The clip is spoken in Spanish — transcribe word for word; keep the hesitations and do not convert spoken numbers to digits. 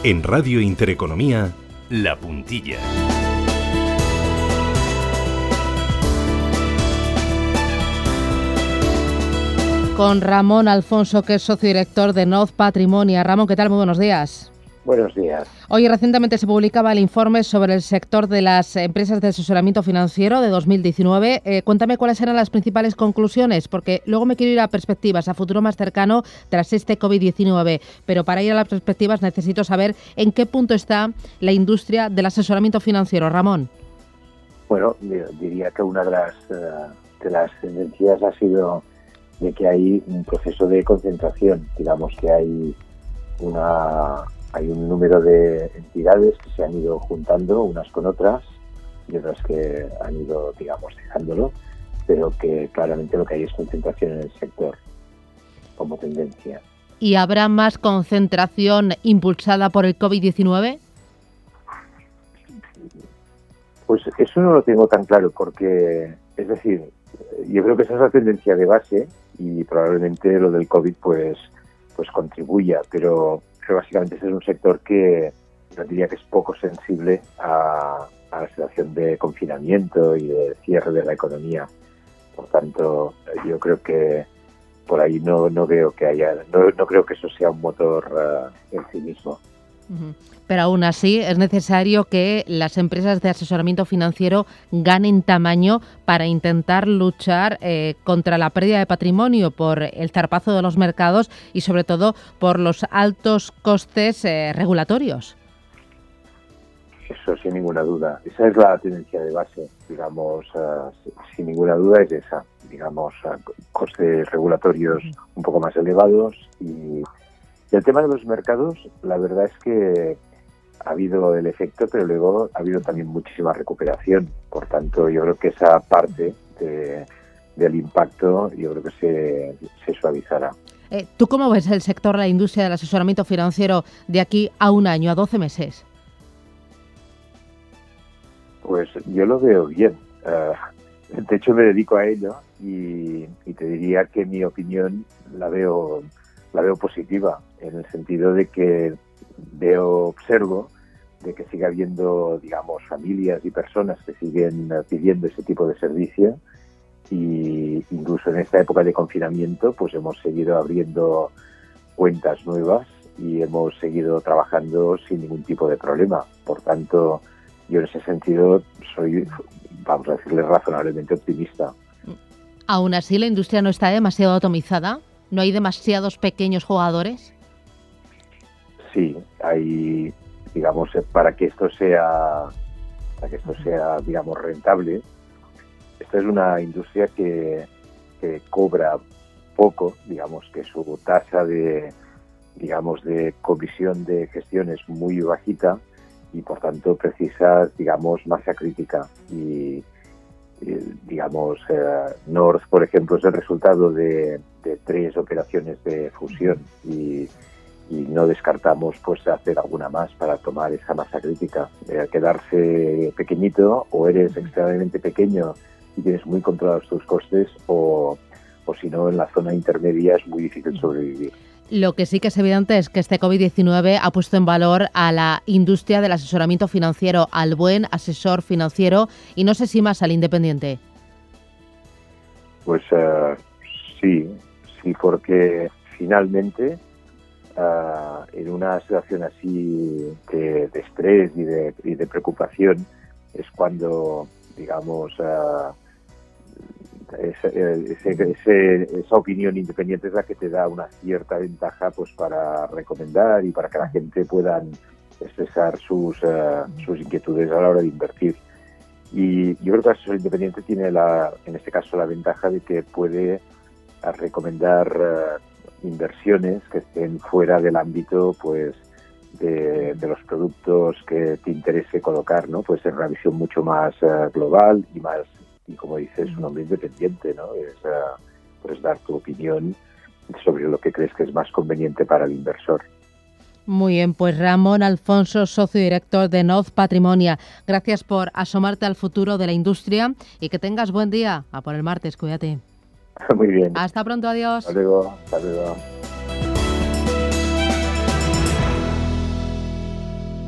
En Radio Intereconomía, La Puntilla. Con Ramón Alfonso, que es socio director de Noz Patrimonia. Ramón, ¿qué tal? Muy buenos días. Buenos días. Hoy recientemente se publicaba el informe sobre el sector de las empresas de asesoramiento financiero de dos mil diecinueve. Eh, cuéntame cuáles eran las principales conclusiones, porque luego me quiero ir a perspectivas, a futuro más cercano tras este COVID diecinueve. Pero para ir a las perspectivas necesito saber en qué punto está la industria del asesoramiento financiero. Ramón. Bueno, diría que una de las, de las tendencias ha sido de que hay un proceso de concentración. Digamos que hay una... Hay un número de entidades que se han ido juntando unas con otras y otras que han ido, digamos, dejándolo, pero que claramente lo que hay es concentración en el sector como tendencia. ¿Y habrá más concentración impulsada por el COVID diecinueve? Pues eso no lo tengo tan claro porque, es decir, yo creo que esa es la tendencia de base y probablemente lo del COVID pues, pues contribuya, pero... Pero básicamente ese es un sector que yo diría que es poco sensible a, a la situación de confinamiento y de cierre de la economía. Por tanto, yo creo que por ahí no, no veo que haya, no, no creo que eso sea un motor uh, en sí mismo. Uh-huh. Pero aún así es necesario que las empresas de asesoramiento financiero ganen tamaño para intentar luchar eh, contra la pérdida de patrimonio por el zarpazo de los mercados y sobre todo por los altos costes eh, regulatorios. Eso sin ninguna duda. Esa es la tendencia de base, digamos, uh, sin ninguna duda es esa, digamos, uh, costes regulatorios uh-huh. un poco más elevados y, y el tema de los mercados, la verdad es que ha habido el efecto, pero luego ha habido también muchísima recuperación. Por tanto, yo creo que esa parte de, del impacto, yo creo que se, se suavizará. Eh, ¿Tú cómo ves el sector, la industria del asesoramiento financiero de aquí a un año, a doce meses? Pues yo lo veo bien. Uh, de hecho, me dedico a ello y, y te diría que mi opinión la veo, la veo positiva, en el sentido de que veo, observo de que sigue habiendo, digamos, familias y personas que siguen pidiendo ese tipo de servicio y incluso en esta época de confinamiento pues hemos seguido abriendo cuentas nuevas y hemos seguido trabajando sin ningún tipo de problema. Por tanto, yo en ese sentido soy, vamos a decirle, razonablemente optimista. ¿Aún así la industria no está demasiado atomizada? ¿No hay demasiados pequeños jugadores? Sí, hay, digamos, para que esto sea, para que esto sea, digamos, rentable. Esta es una industria que, que cobra poco, digamos, que su tasa de, digamos, de comisión de gestión es muy bajita y, por tanto, precisa, digamos, masa crítica. Y, y digamos, eh, North, por ejemplo, es el resultado de, de tres operaciones de fusión y y no descartamos pues hacer alguna más para tomar esa masa crítica. Eh, quedarse pequeñito, o eres extremadamente pequeño y tienes muy controlados tus costes, o, o si no, en la zona intermedia es muy difícil sobrevivir. Lo que sí que es evidente es que este COVID diecinueve ha puesto en valor a la industria del asesoramiento financiero, al buen asesor financiero, y no sé si más al independiente. Pues uh, sí, sí, porque finalmente Uh, en una situación así de, de estrés y de, y de preocupación es cuando, digamos, uh, ese, ese, ese, esa opinión independiente es la que te da una cierta ventaja pues para recomendar y para que la gente pueda expresar sus, uh, sus inquietudes a la hora de invertir. Y yo creo que el asesor independiente tiene, la, en este caso, la ventaja de que puede uh, recomendar uh, inversiones que estén fuera del ámbito pues de, de los productos que te interese colocar, ¿no? Pues en una visión mucho más uh, global y más, y como dices, un hombre independiente, ¿no? Es uh, pues dar tu opinión sobre lo que crees que es más conveniente para el inversor. Muy bien, pues Ramón Alfonso, socio director de Noz Patrimonia, gracias por asomarte al futuro de la industria y que tengas buen día. A por el martes, cuídate. Muy bien. Hasta pronto, adiós. Hasta luego, hasta luego.